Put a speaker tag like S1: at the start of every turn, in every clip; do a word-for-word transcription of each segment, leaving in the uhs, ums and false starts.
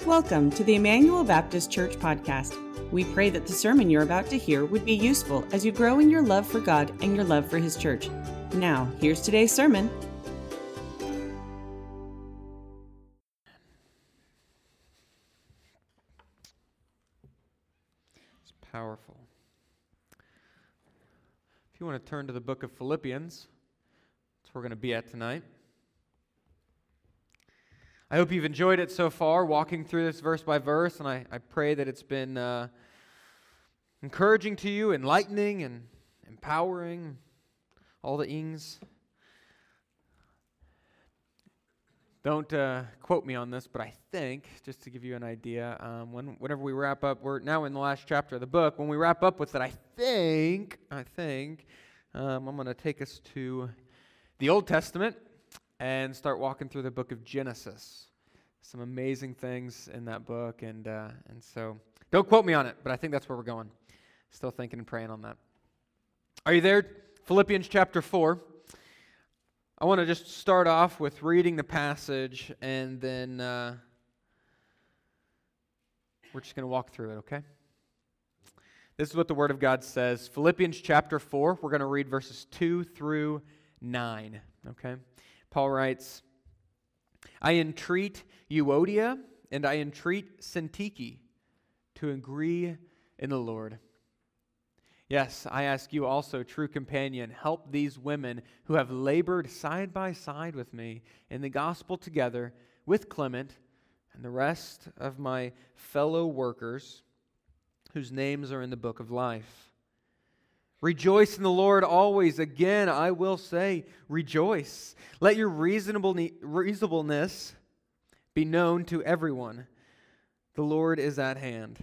S1: Welcome to the Emmanuel Baptist Church podcast. We pray that the sermon you're about to hear would be useful as you grow in your love for God and your love for His church. Now, here's today's sermon.
S2: It's powerful. If you want to turn to the book of Philippians, that's where we're going to be at tonight. I hope you've enjoyed it so far, walking through this verse by verse, and I, I pray that it's been uh, encouraging to you, enlightening and empowering, all the ings. Don't uh, quote me on this, but I think, just to give you an idea, um, when, whenever we wrap up, we're now in the last chapter of the book, when we wrap up with it, I think, I think, um, I'm going to take us to the Old Testament, and start walking through the book of Genesis. Some amazing things in that book, and uh, and so don't quote me on it, but I think that's where we're going. Still thinking and praying on that. Are you there? Philippians chapter four. I want to just start off with reading the passage, and then uh, we're just going to walk through it, okay? This is what the Word of God says. Philippians chapter four, we're going to read verses two through nine, okay? Paul writes, I entreat Euodia and I entreat Syntyche to agree in the Lord. Yes, I ask you also, true companion, help these women who have labored side by side with me in the gospel together with Clement and the rest of my fellow workers whose names are in the book of life. Rejoice in the Lord always. Again, I will say, rejoice. Let your reasonable reasonableness be known to everyone. The Lord is at hand.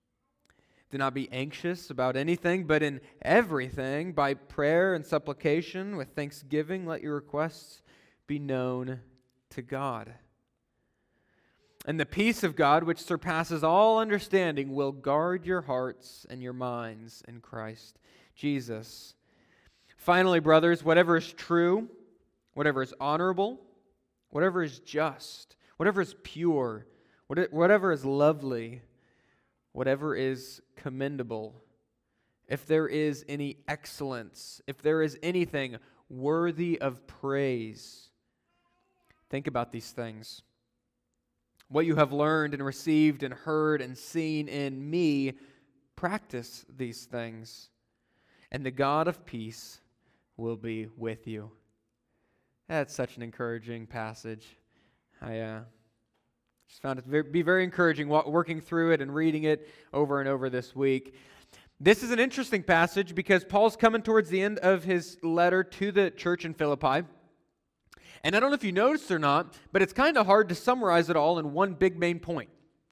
S2: Do not be anxious about anything, but in everything, by prayer and supplication, with thanksgiving, let your requests be known to God. And the peace of God, which surpasses all understanding, will guard your hearts and your minds in Christ Jesus. Finally, brothers, whatever is true, whatever is honorable, whatever is just, whatever is pure, whatever is lovely, whatever is commendable, if there is any excellence, if there is anything worthy of praise, think about these things. What you have learned and received and heard and seen in me, practice these things. And the God of peace will be with you. That's such an encouraging passage. I uh, just found it to be very encouraging working through it and reading it over and over this week. This is an interesting passage because Paul's coming towards the end of his letter to the church in Philippi. And I don't know if you noticed or not, but it's kind of hard to summarize it all in one big main point.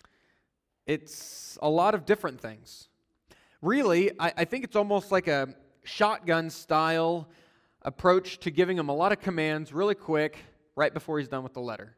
S2: It's a lot of different things. Really, I, I think it's almost like a shotgun-style approach to giving him a lot of commands really quick right before he's done with the letter.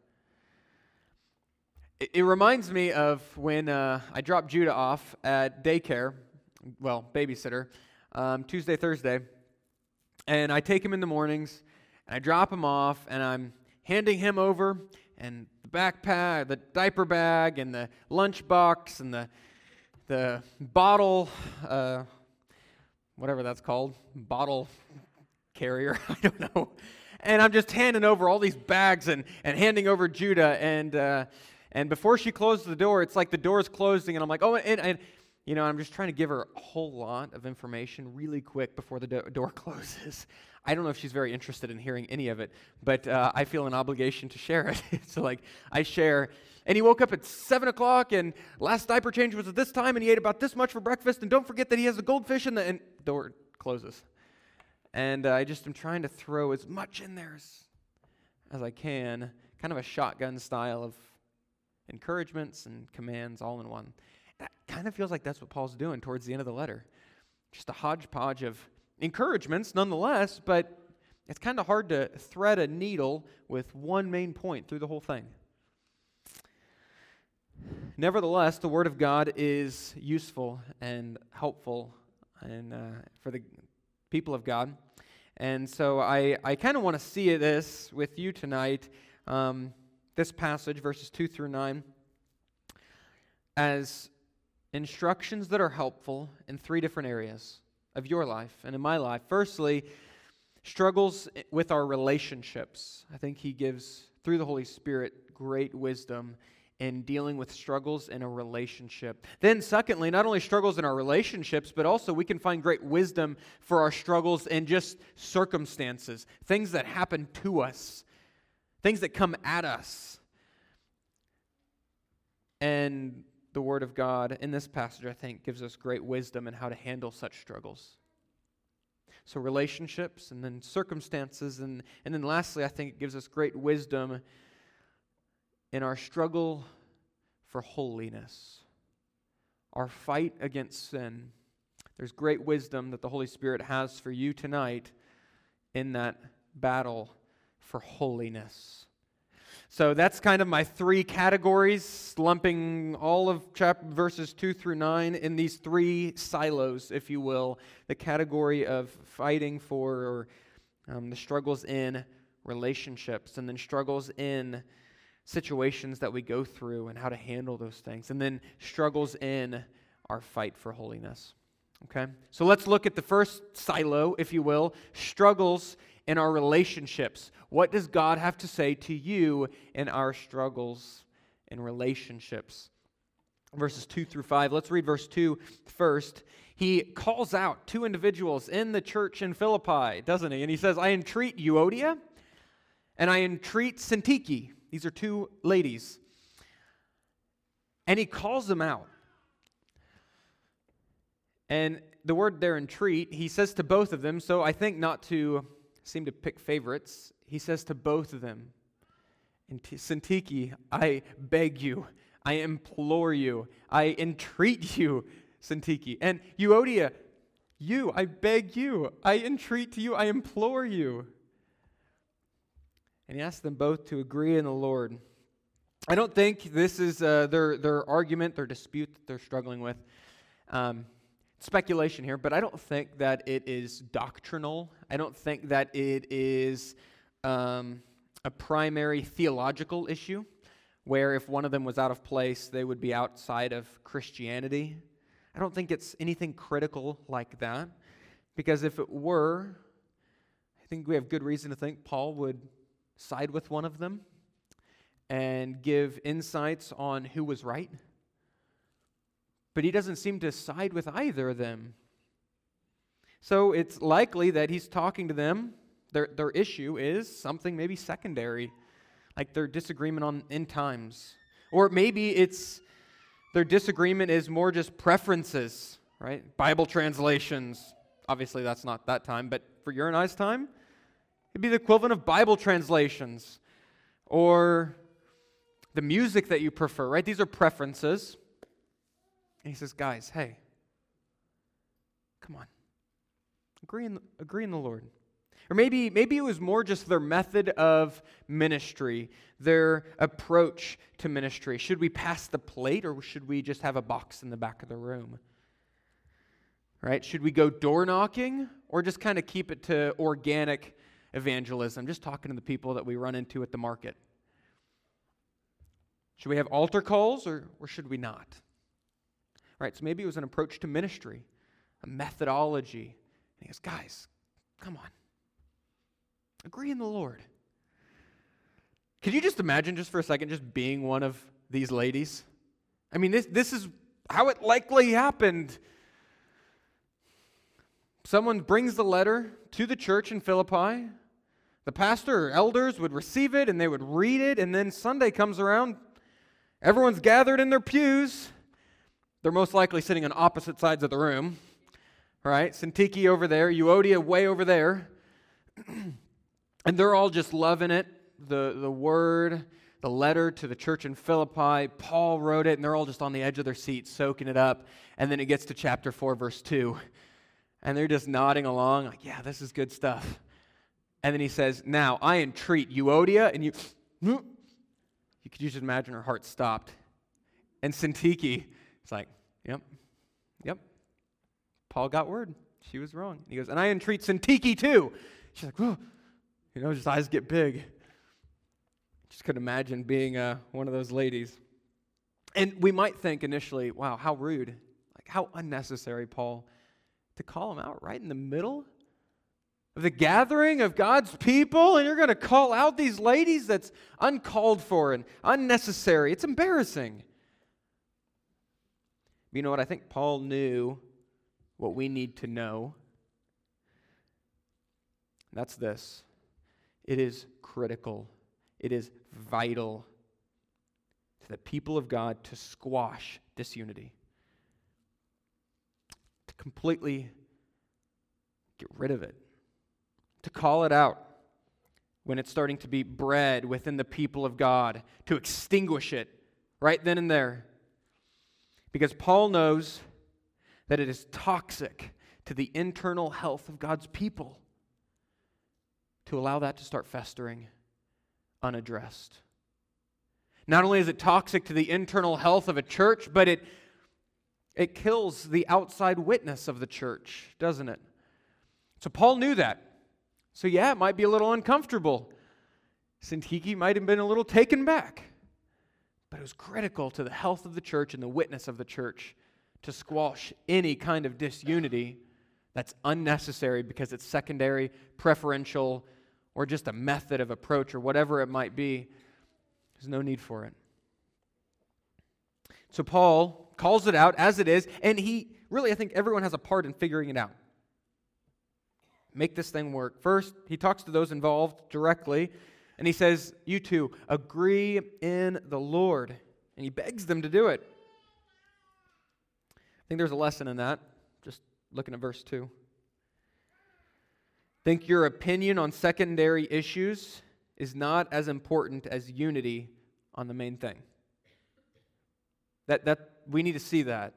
S2: It, it reminds me of when uh, I dropped Judah off at daycare, well, babysitter, um, Tuesday, Thursday, and I take him in the mornings, and I drop him off, and I'm handing him over, and the backpack, the diaper bag, and the lunch box, and the the bottle, uh, whatever that's called, bottle carrier, I don't know. And I'm just handing over all these bags and, and handing over Judah. And uh, and before she closes the door, it's like the door's closing, and I'm like, oh, and, and you know, I'm just trying to give her a whole lot of information really quick before the do- door closes. I don't know if she's very interested in hearing any of it, but uh, I feel an obligation to share it. So like, I share. And he woke up at seven o'clock, and last diaper change was at this time, and he ate about this much for breakfast, and don't forget that he has a goldfish in the and door closes. And uh, I just am trying to throw as much in there as, as I can, kind of a shotgun style of encouragements and commands all in one. That kind of feels like that's what Paul's doing towards the end of the letter. Just a hodgepodge of encouragements nonetheless, but it's kind of hard to thread a needle with one main point through the whole thing. Nevertheless, the Word of God is useful and helpful and uh, for the people of God. And so I, I kind of want to see this with you tonight, um, this passage, verses two through nine. as instructions that are helpful in three different areas of your life and in my life. Firstly, struggles with our relationships. I think he gives, through the Holy Spirit, great wisdom in dealing with struggles in a relationship. Then secondly, not only struggles in our relationships, but also we can find great wisdom for our struggles in just circumstances, things that happen to us, things that come at us. And the Word of God in this passage, I think, gives us great wisdom in how to handle such struggles. So relationships, and then circumstances, and, and then lastly, I think it gives us great wisdom in our struggle for holiness, our fight against sin. There's great wisdom that the Holy Spirit has for you tonight in that battle for holiness. So that's kind of my three categories, lumping all of chapter verses two through nine in these three silos, if you will. The category of fighting for, or um, the struggles in relationships, and then struggles in situations that we go through and how to handle those things, and then struggles in our fight for holiness. Okay? So let's look at the first silo, if you will, struggles in our relationships. What does God have to say to you in our struggles in relationships? Verses two through five. Let's read verse two first. He calls out two individuals in the church in Philippi, doesn't he? And he says, I entreat Euodia and I entreat Syntyche. These are two ladies. And he calls them out. And the word there, entreat, he says to both of them, so I think not to seem to pick favorites, he says to both of them, Syntyche, I beg you, I implore you, I entreat you, Syntyche. And Euodia, you, I beg you, I entreat to you, I implore you. And he asks them both to agree in the Lord. I don't think this is uh, their, their argument, their dispute that they're struggling with. Um, speculation here, but I don't think that it is doctrinal. I don't think that it is um, a primary theological issue where if one of them was out of place, they would be outside of Christianity. I don't think it's anything critical like that, because if it were, I think we have good reason to think Paul would side with one of them and give insights on who was right. But he doesn't seem to side with either of them. So it's likely that he's talking to them. Their, their issue is something maybe secondary, like their disagreement on end times. Or maybe it's their disagreement is more just preferences, right? Bible translations. Obviously that's not that time, but for your and I's time, it'd be the equivalent of Bible translations. Or the music that you prefer, right? These are preferences. And he says, guys, hey, come on. Agree in the, agree in the Lord. Or maybe, maybe it was more just their method of ministry, their approach to ministry. Should we pass the plate, or should we just have a box in the back of the room? Right? Should we go door knocking, or just kind of keep it to organic evangelism, just talking to the people that we run into at the market? Should we have altar calls, or, or should we not? Right, so maybe it was an approach to ministry, a methodology. And he goes, guys, come on. Agree in the Lord. Could you just imagine just for a second just being one of these ladies? I mean, this, this is how it likely happened. Someone brings the letter to the church in Philippi. The pastor or elders would receive it, and they would read it, and then Sunday comes around. Everyone's gathered in their pews. They're most likely sitting on opposite sides of the room, right? Syntyche over there, Euodia way over there. And they're all just loving it. The, the word, the letter to the church in Philippi, Paul wrote it, and they're all just on the edge of their seats, soaking it up. And then it gets to chapter four, verse two. And they're just nodding along, like, yeah, this is good stuff. And then he says, now, I entreat Euodia, and you... You could just imagine her heart stopped. And Syntyche... It's like, yep, yep. Paul got word. She was wrong. He goes, and I entreat Syntyche too. She's like, whoa. You know, his eyes get big. Just could imagine being uh, one of those ladies. And we might think initially, wow, how rude, like how unnecessary, Paul, to call them out right in the middle of the gathering of God's people, and you're going to call out these ladies? That's uncalled for and unnecessary. It's embarrassing. You know what? I think Paul knew what we need to know. That's this. It is critical. It is vital to the people of God to squash disunity, to completely get rid of it, to call it out when it's starting to be bred within the people of God, to extinguish it right then and there. Because Paul knows that it is toxic to the internal health of God's people to allow that to start festering unaddressed. Not only is it toxic to the internal health of a church, but it, it kills the outside witness of the church, doesn't it? So Paul knew that. So yeah, it might be a little uncomfortable. Syntyche might have been a little taken back. But it was critical to the health of the church and the witness of the church to squash any kind of disunity that's unnecessary because it's secondary, preferential, or just a method of approach or whatever it might be. There's no need for it. So Paul calls it out as it is, and he really, I think everyone has a part in figuring it out. Make this thing work. First, he talks to those involved directly, and he says, you two, agree in the Lord. And he begs them to do it. I think there's a lesson in that, just looking at verse two. Think your opinion on secondary issues is not as important as unity on the main thing. That that we need to see that.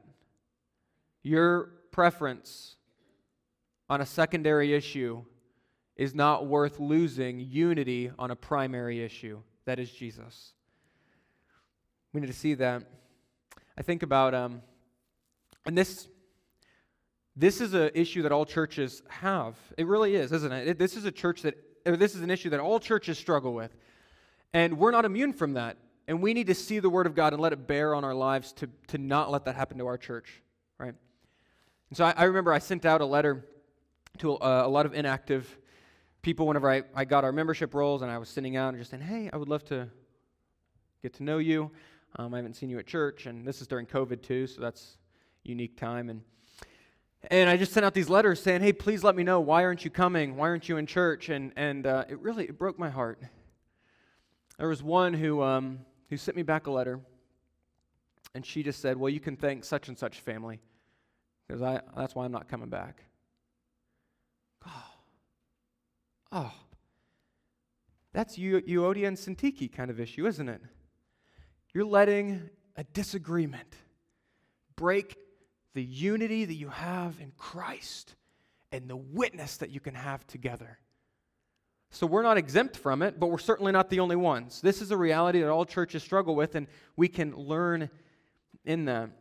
S2: Your preference on a secondary issue is not worth losing unity on a primary issue. That is Jesus. We need to see that. I think about, um, and this, this is an issue that all churches have. It really is, isn't it? it? This is a church that, or this is an issue that all churches struggle with. And we're not immune from that. And we need to see the Word of God and let it bear on our lives to, to not let that happen to our church, right? And so I, I remember I sent out a letter to a, a lot of inactive people whenever I, I got our membership rolls, and I was sending out and just saying, hey, I would love to get to know you. Um, I haven't seen you at church, and this is during COVID too, so that's a unique time. And and I just sent out these letters saying, hey, please let me know, why aren't you coming? Why aren't you in church? And and uh, it really it broke my heart. There was one who um, who sent me back a letter, and she just said, well, you can thank such and such family, because I that's why I'm not coming back. Oh, oh, that's Eu- Euodia and Syntyche kind of issue, isn't it? You're letting a disagreement break the unity that you have in Christ and the witness that you can have together. So we're not exempt from it, but we're certainly not the only ones. This is a reality that all churches struggle with, and we can learn in that.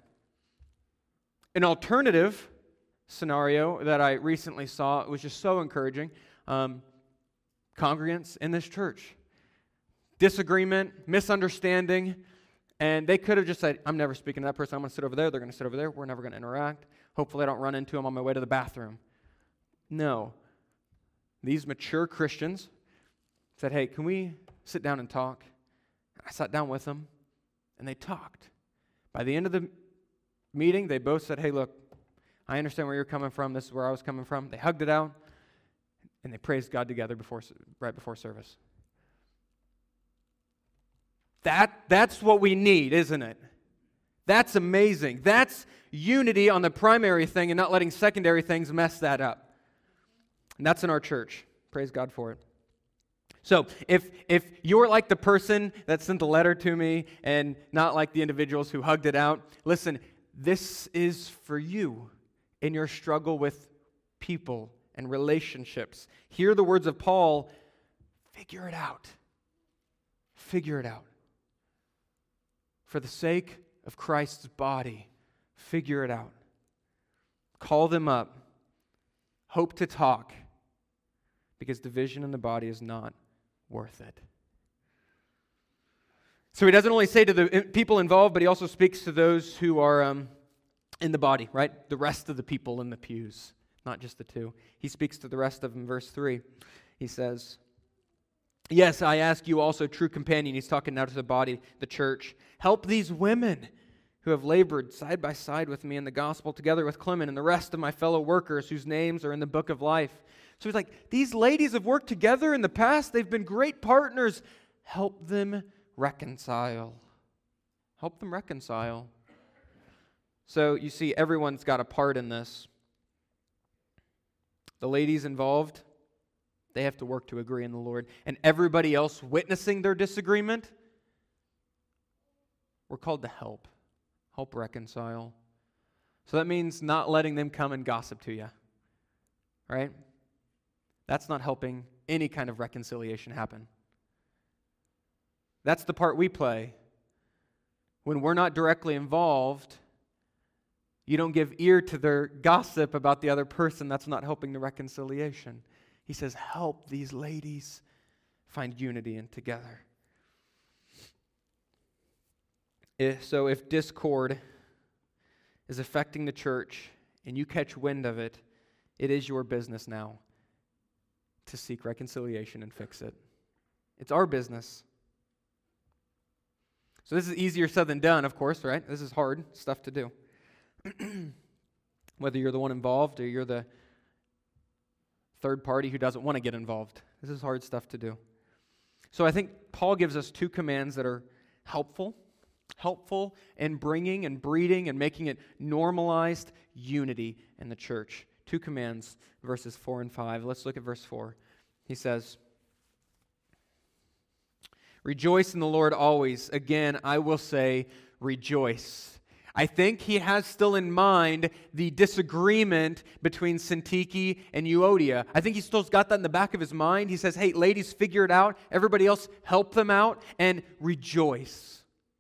S2: An alternative scenario that I recently saw, it was just so encouraging. Um, congregants in this church, disagreement, misunderstanding, and they could have just said, I'm never speaking to that person. I'm going to sit over there. They're going to sit over there. We're never going to interact. Hopefully I don't run into them on my way to the bathroom. No. These mature Christians said, hey, can we sit down and talk? I sat down with them, and they talked. By the end of the meeting, they both said, hey, look, I understand where you're coming from. This is where I was coming from. They hugged it out, and they praised God together before, right before service. That, that's what we need, isn't it? That's amazing. That's unity on the primary thing and not letting secondary things mess that up. And that's in our church. Praise God for it. So if if you're like the person that sent the letter to me and not like the individuals who hugged it out, listen, this is for you in your struggle with people and relationships. Hear the words of Paul. Figure it out. Figure it out. For the sake of Christ's body, figure it out. Call them up. Hope to talk, because division in the body is not worth it. So he doesn't only say to the people involved, but he also speaks to those who are um, in the body, right? The rest of the people in the pews, not just the two. He speaks to the rest of them. Verse three, he says, yes, I ask you also, true companion, he's talking now to the body, the church, help these women who have labored side by side with me in the gospel, together with Clement and the rest of my fellow workers whose names are in the book of life. So he's like, these ladies have worked together in the past. They've been great partners. Help them reconcile. Help them reconcile. So you see, everyone's got a part in this. The ladies involved, they have to work to agree in the Lord. And everybody else witnessing their disagreement, we're called to help. Help reconcile. So that means not letting them come and gossip to you. Right? That's not helping any kind of reconciliation happen. That's the part we play. When we're not directly involved, you don't give ear to their gossip about the other person. That's not helping the reconciliation. He says, help these ladies find unity and together. If, so if discord is affecting the church and you catch wind of it, it is your business now to seek reconciliation and fix it. It's our business. So this is easier said than done, of course, right? This is hard stuff to do. Whether you're the one involved or you're the third party who doesn't want to get involved. This is hard stuff to do. So I think Paul gives us two commands that are helpful. Helpful in bringing and breeding and making it normalized unity in the church. Two commands, verses four and five. Let's look at verse four. He says, rejoice in the Lord always. Again, I will say, rejoice. I think he has still in mind the disagreement between Syntyche and Euodia. I think he still's got that in the back of his mind. He says, hey, ladies, figure it out. Everybody else, help them out and rejoice.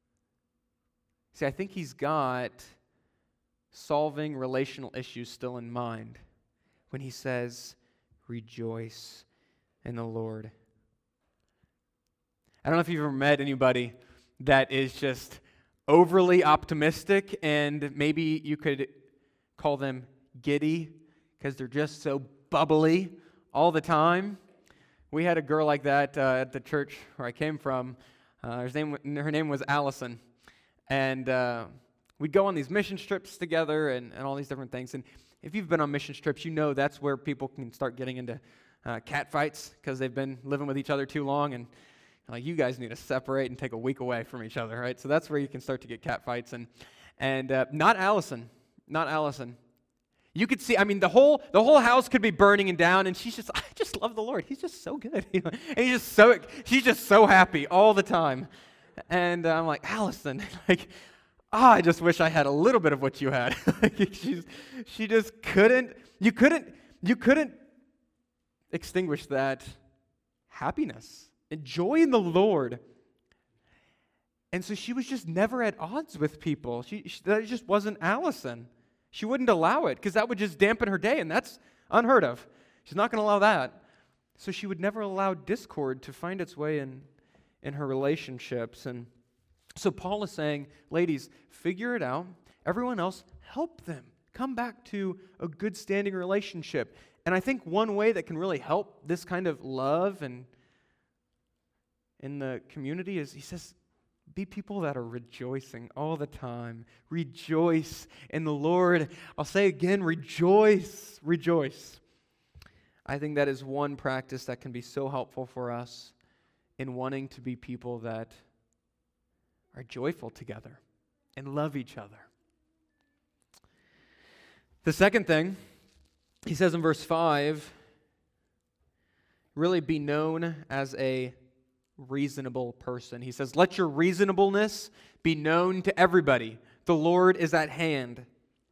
S2: See, I think he's got solving relational issues still in mind when he says, rejoice in the Lord. I don't know if you've ever met anybody that is just overly optimistic, and maybe you could call them giddy because they're just so bubbly all the time. We had a girl like that uh, at the church where I came from. Uh, her name, her name was Allison. And uh, we'd go on these mission trips together and, and all these different things. And if you've been on mission trips, you know that's where people can start getting into uh, cat fights because they've been living with each other too long. And like, you guys need to separate and take a week away from each other, right? So that's where you can start to get cat fights. And and uh, not Allison, not Allison. You could see, I mean, the whole the whole house could be burning and down, and she's just, I just love the Lord. He's just so good. You know? And he's just so, she's just so happy all the time. And uh, I'm like, Allison, like, oh, I just wish I had a little bit of what you had. like, she's, she just couldn't, you couldn't, you couldn't extinguish that happiness and joy in the Lord. And so she was just never at odds with people. She, she that just wasn't Allison. She wouldn't allow it because that would just dampen her day, and that's unheard of. She's not going to allow that. So she would never allow discord to find its way in in her relationships. And so Paul is saying, ladies, figure it out. Everyone else, help them. Come back to a good standing relationship. And I think one way that can really help this kind of love and in the community is, he says, be people that are rejoicing all the time. Rejoice in the Lord. I'll say again, rejoice, rejoice. I think that is one practice that can be so helpful for us in wanting to be people that are joyful together and love each other. The second thing, he says in verse five, really be known as a reasonable person. He says, let your reasonableness be known to everybody. The Lord is at hand.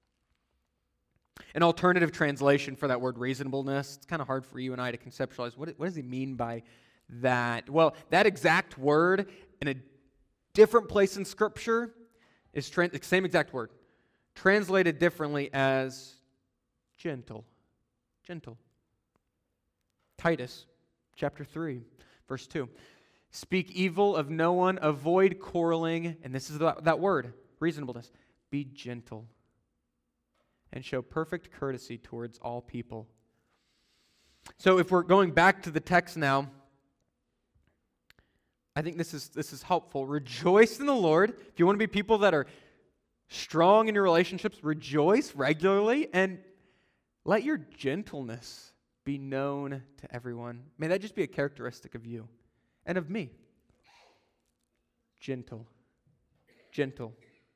S2: An alternative translation for that word reasonableness, it's kind of hard for you and I to conceptualize. What, what does he mean by that? Well, that exact word in a different place in Scripture is trans- the same exact word, translated differently as gentle. Gentle. Titus chapter three, verse two Speak evil of no one, avoid quarreling, and this is that, that word, reasonableness. Be gentle and show perfect courtesy towards all people. So if we're going back to the text now, I think this is this is helpful. Rejoice in the Lord. If you want to be people that are strong in your relationships, rejoice regularly and let your gentleness be known to everyone. May that just be a characteristic of you and of me. Gentle. Gentle.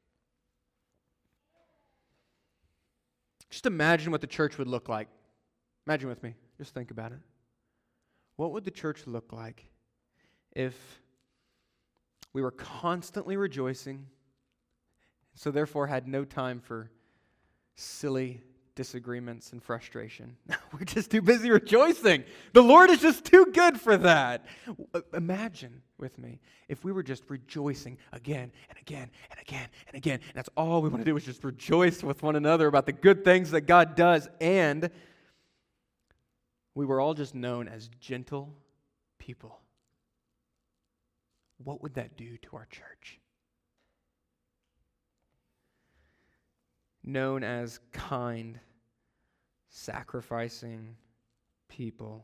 S2: Just imagine what the church would look like. Imagine with me. Just think about it. What would the church look like if we were constantly rejoicing, so therefore had no time for silly disagreements and frustration? We're just too busy rejoicing. The Lord is just too good for that. Imagine with me if we were just rejoicing again and again and again and again. And that's all we want to do is just rejoice with one another about the good things that God does. And we were all just known as gentle people. What would that do to our church? Known as kind, sacrificing people.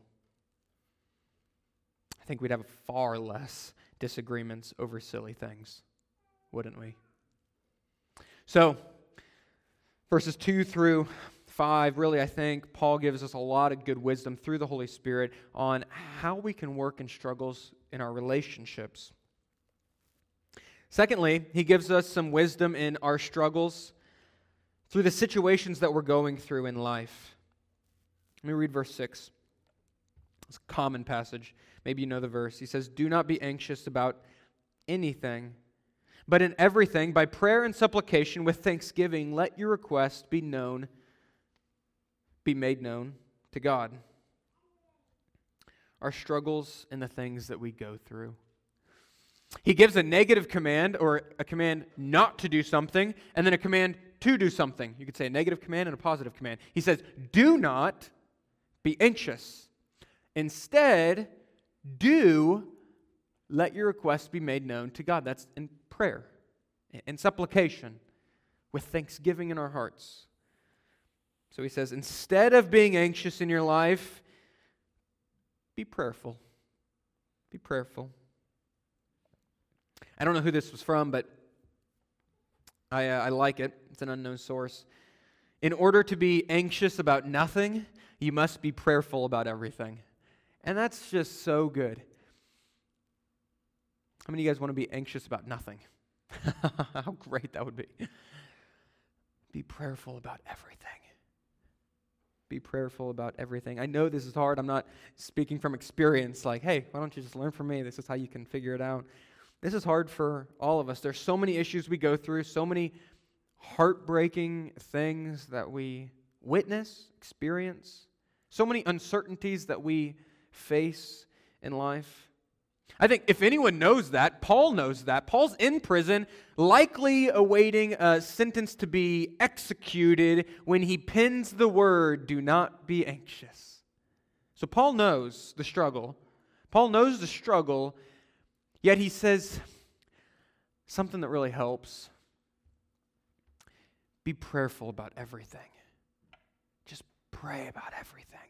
S2: I think we'd have far less disagreements over silly things, wouldn't we? So, verses two through five, really, I think Paul gives us a lot of good wisdom through the Holy Spirit on how we can work in struggles in our relationships. Secondly, he gives us some wisdom in our struggles through the situations that we're going through in life. Let me read verse six. It's a common passage. Maybe you know the verse. He says, "Do not be anxious about anything, but in everything, by prayer and supplication with thanksgiving, let your requests be known, be made known to God." Our struggles and the things that we go through. He gives a negative command or a command not to do something, and then a command to do something. You could say a negative command and a positive command. He says, do not be anxious. Instead, do let your requests be made known to God. That's in prayer, in supplication, with thanksgiving in our hearts. So he says, instead of being anxious in your life, be prayerful. Be prayerful. I don't know who this was from, but I, uh, I like it. It's an unknown source. In order to be anxious about nothing, you must be prayerful about everything. And that's just so good. How many of you guys want to be anxious about nothing? How great that would be. Be prayerful about everything. Be prayerful about everything. I know this is hard. I'm not speaking from experience like, hey, why don't you just learn from me? This is how you can figure it out. This is hard for all of us. There's so many issues we go through, so many heartbreaking things that we witness, experience, so many uncertainties that we face in life. I think if anyone knows that, Paul knows that. Paul's in prison, likely awaiting a sentence to be executed when he pens the word, "Do not be anxious." So Paul knows the struggle. Paul knows the struggle. Yet he says something that really helps. Be prayerful about everything. Just pray about everything.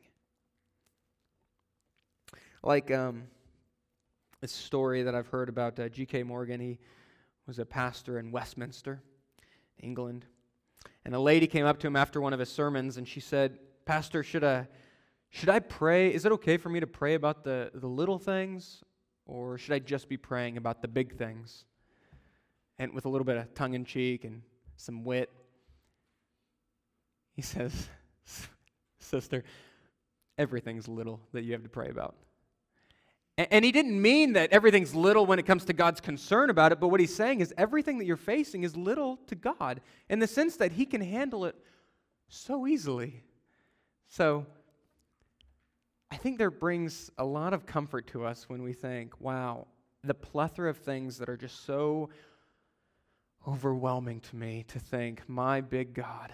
S2: Like um, this story that I've heard about uh, G K Morgan. He was a pastor in Westminster, England. And a lady came up to him after one of his sermons and she said, "Pastor, should I, should I pray? Is it okay for me to pray about the, the little things? Or should I just be praying about the big things?" And with a little bit of tongue-in-cheek and some wit, he says, "Sister, everything's little that you have to pray about." And, and he didn't mean that everything's little when it comes to God's concern about it, but what he's saying is everything that you're facing is little to God in the sense that he can handle it so easily. So I think there brings a lot of comfort to us when we think, wow, the plethora of things that are just so overwhelming to me to think my big God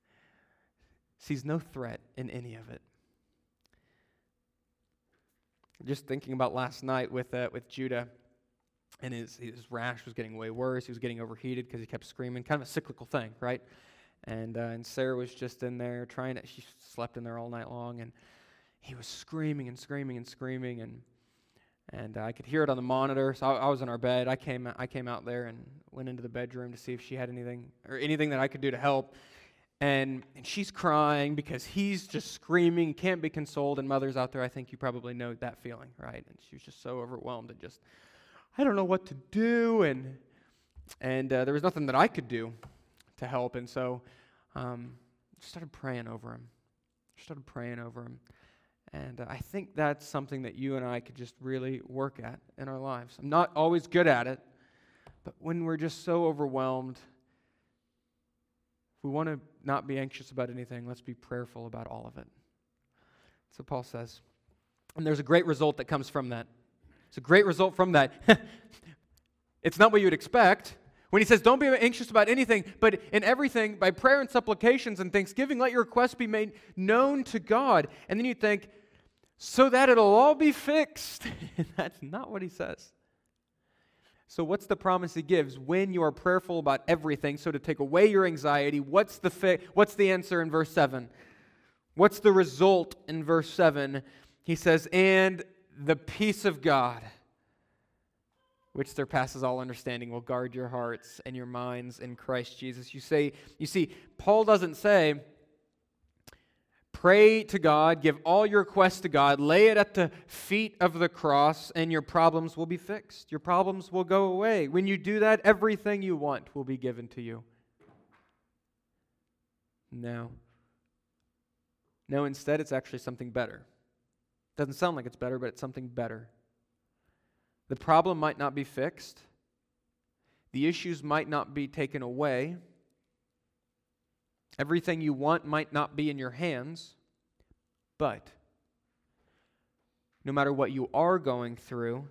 S2: sees no threat in any of it. Just thinking about last night with uh, with Judah, and his, his rash was getting way worse. He was getting overheated because he kept screaming. Kind of a cyclical thing, right? And uh, and Sarah was just in there trying to, she slept in there all night long, and he was screaming and screaming and screaming, and and uh, I could hear it on the monitor. So I, I was in our bed. I came I came out there and went into the bedroom to see if she had anything, or anything that I could do to help. And, and she's crying because he's just screaming, can't be consoled. And mothers out there, I think you probably know that feeling, right? And she was just so overwhelmed and just, I don't know what to do. And and uh, there was nothing that I could do to help. And so um, I started praying over him. I started praying over him. And uh, I think that's something that you and I could just really work at in our lives. I'm not always good at it, but when we're just so overwhelmed, if we want to not be anxious about anything, let's be prayerful about all of it. So Paul says, and there's a great result that comes from that. It's a great result from that. It's not what you would expect. When he says, don't be anxious about anything, but in everything, by prayer and supplications and thanksgiving, let your requests be made known to God. And then you think, so that it'll all be fixed. And that's not what he says. So what's the promise he gives when you are prayerful about everything? So to take away your anxiety, what's the fi- what's the answer in verse seven? What's the result in verse seven? He says, and the peace of God, which surpasses all understanding, will guard your hearts and your minds in Christ Jesus. You say, you see, Paul doesn't say, pray to God, give all your requests to God, lay it at the feet of the cross, and your problems will be fixed. Your problems will go away. When you do that, everything you want will be given to you. No. No, instead, it's actually something better. Doesn't sound like it's better, but it's something better. The problem might not be fixed. The issues might not be taken away. Everything you want might not be in your hands, but no matter what you are going through,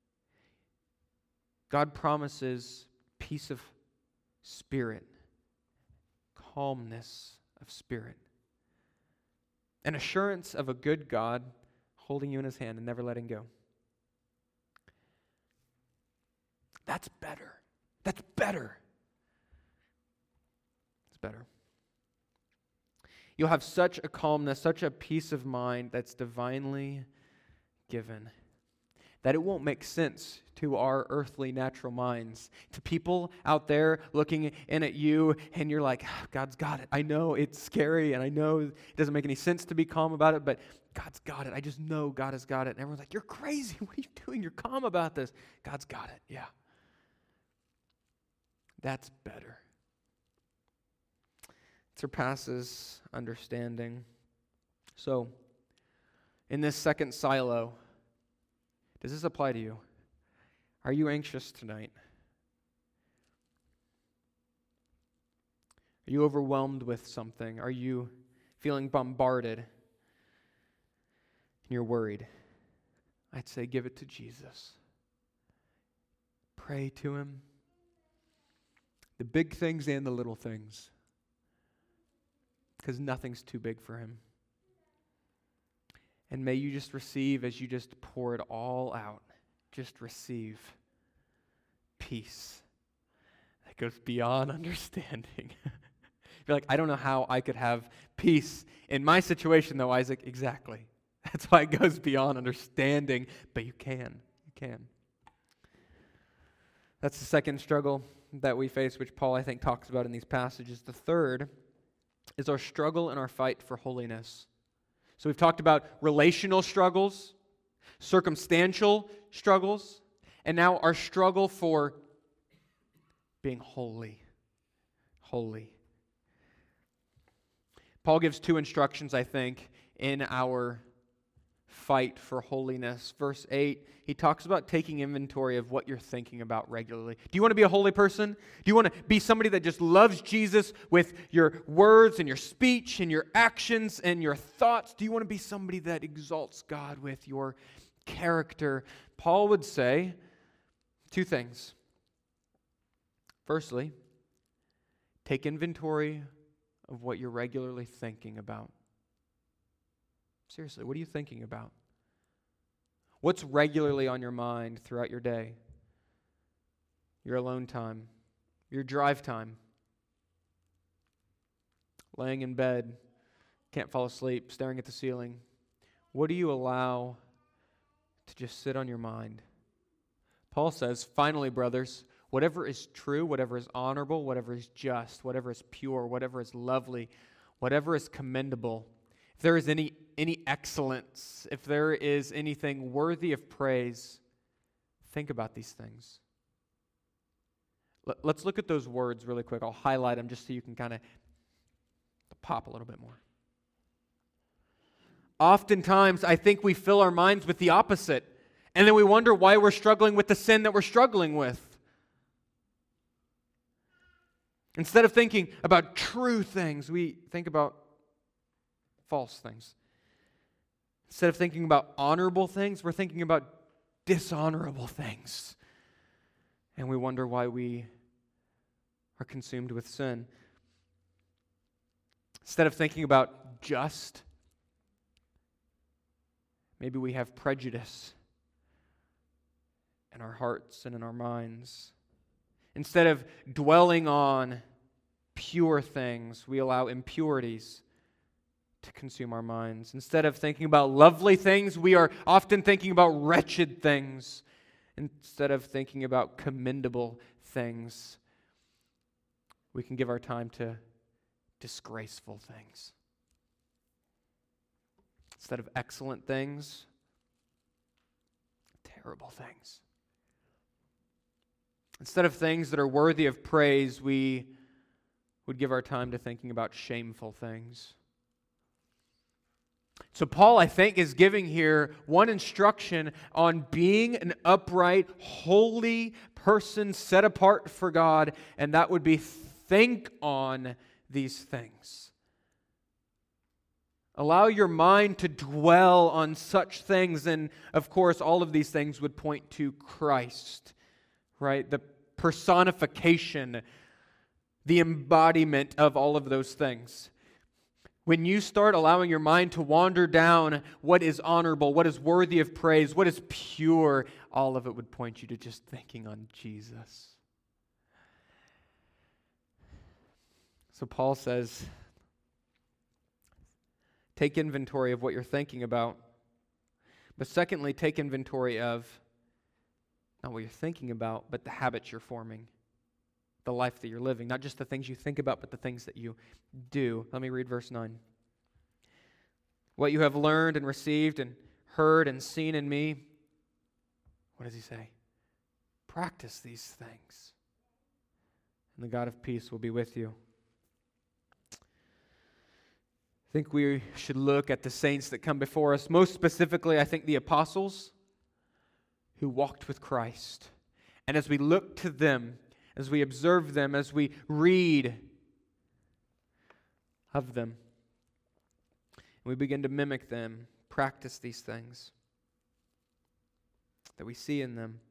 S2: God promises peace of spirit, calmness of spirit, an assurance of a good God holding you in his hand and never letting go. That's better. That's better. It's better. You'll have such a calmness, such a peace of mind that's divinely given, that it won't make sense to our earthly natural minds. To people out there looking in at you, and you're like, oh, God's got it. I know it's scary, and I know it doesn't make any sense to be calm about it, but God's got it. I just know God has got it. And everyone's like, you're crazy. What are you doing? You're calm about this. God's got it. Yeah. That's better. It surpasses understanding. So, in this second silo, does this apply to you? Are you anxious tonight? Are you overwhelmed with something? Are you feeling bombarded? And you're worried? I'd say give it to Jesus. Pray to him. The big things and the little things. Because nothing's too big for him. And may you just receive, as you just pour it all out, just receive peace that goes beyond understanding. You're like, I don't know how I could have peace in my situation, though, Isaac. Exactly. That's why it goes beyond understanding, but you can. You can. That's the second struggle that we face, which Paul, I think, talks about in these passages. The third is our struggle and our fight for holiness. So we've talked about relational struggles, circumstantial struggles, and now our struggle for being holy. Holy. Paul gives two instructions, I think, in our fight for holiness. Verse eight, he talks about taking inventory of what you're thinking about regularly. Do you want to be a holy person? Do you want to be somebody that just loves Jesus with your words and your speech and your actions and your thoughts? Do you want to be somebody that exalts God with your character? Paul would say two things. Firstly, take inventory of what you're regularly thinking about. Seriously, what are you thinking about? What's regularly on your mind throughout your day? Your alone time, your drive time, laying in bed, can't fall asleep, staring at the ceiling. What do you allow to just sit on your mind? Paul says, finally, brothers, whatever is true, whatever is honorable, whatever is just, whatever is pure, whatever is lovely, whatever is commendable, if there is any, any excellence, if there is anything worthy of praise, think about these things. Let, let's look at those words really quick. I'll highlight them just so you can kind of pop a little bit more. Oftentimes, I think we fill our minds with the opposite, and then we wonder why we're struggling with the sin that we're struggling with. Instead of thinking about true things, we think about false things. Instead of thinking about honorable things, we're thinking about dishonorable things. And we wonder why we are consumed with sin. Instead of thinking about just, maybe we have prejudice in our hearts and in our minds. Instead of dwelling on pure things, we allow impurities to consume our minds. Instead of thinking about lovely things, we are often thinking about wretched things. Instead of thinking about commendable things, we can give our time to disgraceful things. Instead of excellent things, terrible things. Instead of things that are worthy of praise, we would give our time to thinking about shameful things. So Paul, I think, is giving here one instruction on being an upright, holy person set apart for God, and that would be think on these things. Allow your mind to dwell on such things, and of course, all of these things would point to Christ, right? The personification, the embodiment of all of those things. When you start allowing your mind to wander down what is honorable, what is worthy of praise, what is pure, all of it would point you to just thinking on Jesus. So Paul says, take inventory of what you're thinking about. But secondly, take inventory of not what you're thinking about, but the habits you're forming, the life that you're living. Not just the things you think about, but the things that you do. Let me read verse nine. What you have learned and received and heard and seen in me, what does he say? Practice these things, and the God of peace will be with you. I think we should look at the saints that come before us. Most specifically, I think the apostles who walked with Christ. And as we look to them, as we observe them, as we read of them, and we begin to mimic them, practice these things that we see in them,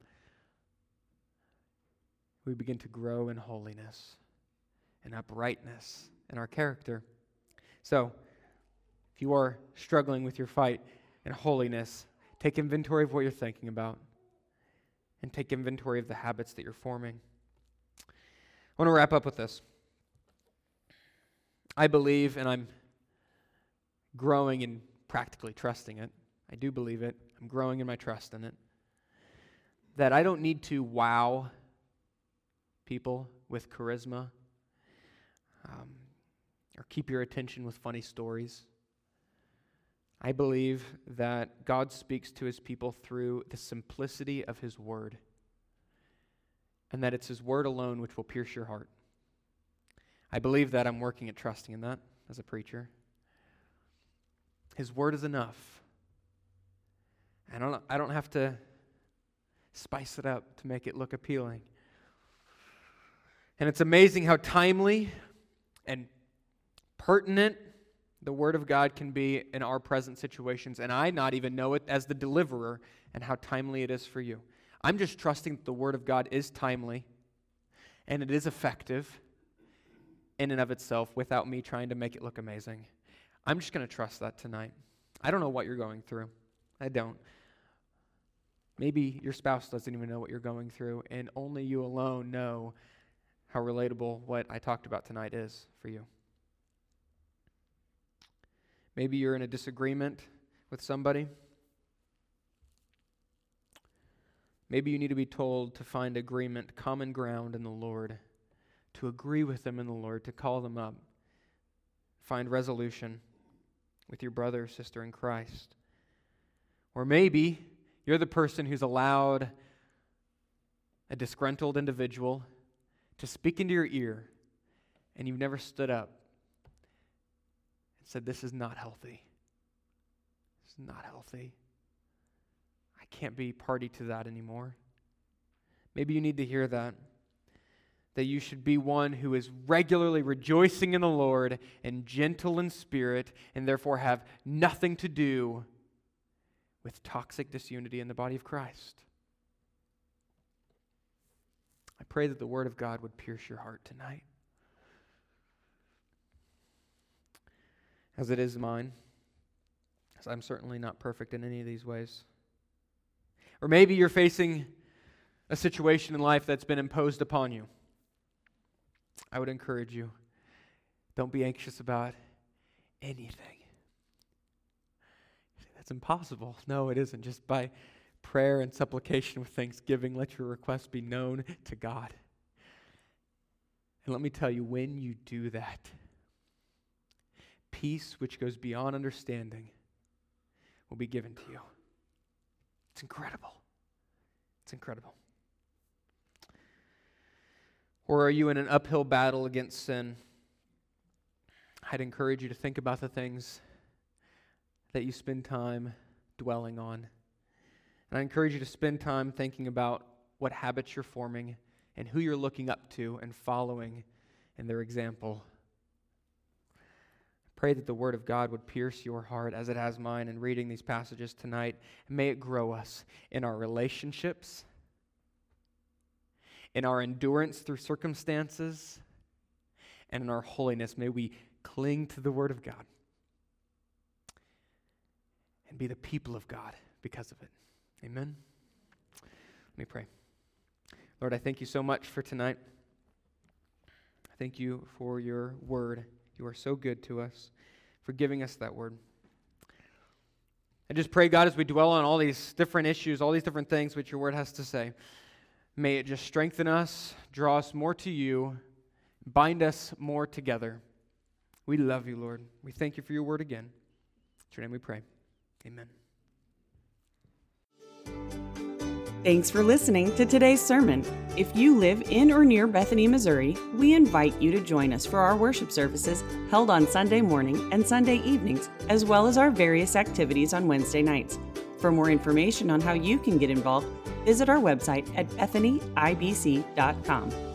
S2: we begin to grow in holiness and uprightness in our character. So, if you are struggling with your fight in holiness, take inventory of what you're thinking about and take inventory of the habits that you're forming. I want to wrap up with this. I believe, and I'm growing and practically trusting it. I do believe it. I'm growing in my trust in it. That I don't need to wow people with charisma um, or keep your attention with funny stories. I believe that God speaks to his people through the simplicity of his word, and that it's his word alone which will pierce your heart. I believe that. I'm working at trusting in that as a preacher. His word is enough. I don't, I don't have to spice it up to make it look appealing. And it's amazing how timely and pertinent the Word of God can be in our present situations, and I not even know it as the deliverer, and how timely it is for you. I'm just trusting that the Word of God is timely, and it is effective in and of itself without me trying to make it look amazing. I'm just going to trust that tonight. I don't know what you're going through. I don't. Maybe your spouse doesn't even know what you're going through, and only you alone know how relatable what I talked about tonight is for you. Maybe you're in a disagreement with somebody. Maybe you need to be told to find agreement, common ground in the Lord, to agree with them in the Lord, to call them up, find resolution with your brother or sister in Christ. Or maybe you're the person who's allowed a disgruntled individual to speak into your ear, and you've never stood up and said, this is not healthy. This is not healthy. I can't be party to that anymore. Maybe you need to hear that. That you should be one who is regularly rejoicing in the Lord and gentle in spirit, and therefore have nothing to do with toxic disunity in the body of Christ. I pray that the Word of God would pierce your heart tonight, as it is mine, as I'm certainly not perfect in any of these ways. Or maybe you're facing a situation in life that's been imposed upon you. I would encourage you, don't be anxious about anything. That's impossible. No, it isn't. Just by prayer and supplication with thanksgiving, let your requests be known to God. And let me tell you, when you do that, peace which goes beyond understanding will be given to you. It's incredible. It's incredible. Or are you in an uphill battle against sin? I'd encourage you to think about the things that you spend time dwelling on. And I encourage you to spend time thinking about what habits you're forming and who you're looking up to and following in their example. Pray that the Word of God would pierce your heart as it has mine in reading these passages tonight. And may it grow us in our relationships, in our endurance through circumstances, and in our holiness. May we cling to the Word of God and be the people of God because of it. Amen. Let me pray. Lord, I thank you so much for tonight. I thank you for your word. You are so good to us, for giving us that word. I just pray, God, as we dwell on all these different issues, all these different things which your word has to say, may it just strengthen us, draw us more to you, bind us more together. We love you, Lord. We thank you for your word again. In your name we pray. Amen.
S1: Thanks for listening to today's sermon. If you live in or near Bethany, Missouri, we invite you to join us for our worship services held on Sunday morning and Sunday evenings, as well as our various activities on Wednesday nights. For more information on how you can get involved, visit our website at bethany i b c dot com.